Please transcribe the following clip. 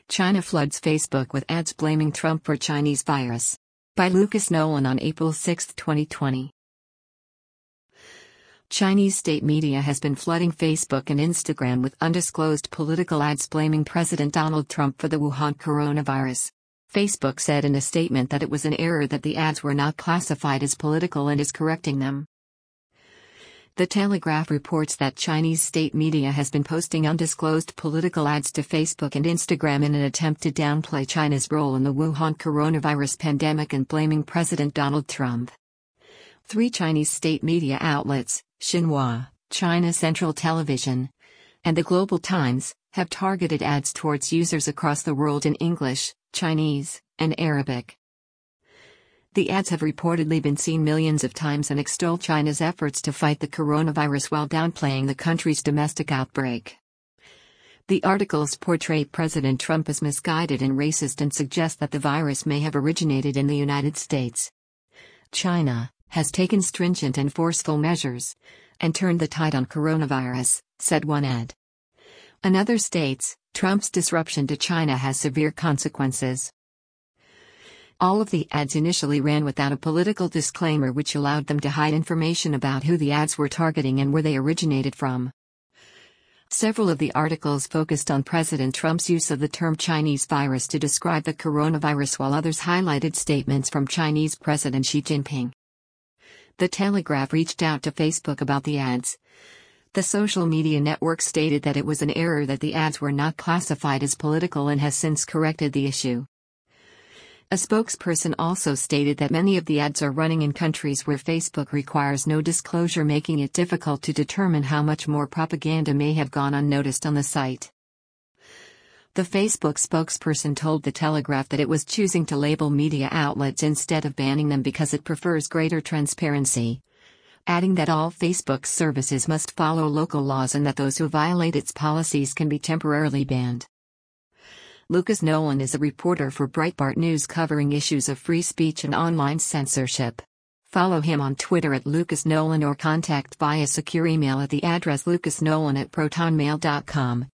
China floods Facebook with ads blaming Trump for Chinese virus. By Lucas Nolan on April 6, 2020. Chinese state media has been flooding Facebook and Instagram with undisclosed political ads blaming President Donald Trump for the Wuhan coronavirus. Facebook said in a statement that it was an error that the ads were not classified as political and is correcting them. The Telegraph reports that Chinese state media has been posting undisclosed political ads to Facebook and Instagram in an attempt to downplay China's role in the Wuhan coronavirus pandemic and blaming President Donald Trump. 3 Chinese state media outlets, Xinhua, China Central Television, and the Global Times, have targeted ads towards users across the world in English, Chinese, and Arabic. The ads have reportedly been seen millions of times and extol China's efforts to fight the coronavirus while downplaying the country's domestic outbreak. The articles portray President Trump as misguided and racist and suggest that the virus may have originated in the United States. China has taken stringent and forceful measures and turned the tide on coronavirus, said one ad. Another states, Trump's disruption to China has severe consequences. All of the ads initially ran without a political disclaimer, which allowed them to hide information about who the ads were targeting and where they originated from. Several of the articles focused on President Trump's use of the term Chinese virus to describe the coronavirus, while others highlighted statements from Chinese President Xi Jinping. The Telegraph reached out to Facebook about the ads. The social media network stated that it was an error that the ads were not classified as political and has since corrected the issue. A spokesperson also stated that many of the ads are running in countries where Facebook requires no disclosure, making it difficult to determine how much more propaganda may have gone unnoticed on the site. The Facebook spokesperson told The Telegraph that it was choosing to label media outlets instead of banning them because it prefers greater transparency, adding that all Facebook's services must follow local laws and that those who violate its policies can be temporarily banned. Lucas Nolan is a reporter for Breitbart News covering issues of free speech and online censorship. Follow him on Twitter at Lucas Nolan or contact via secure email at the address lucasnolan@protonmail.com.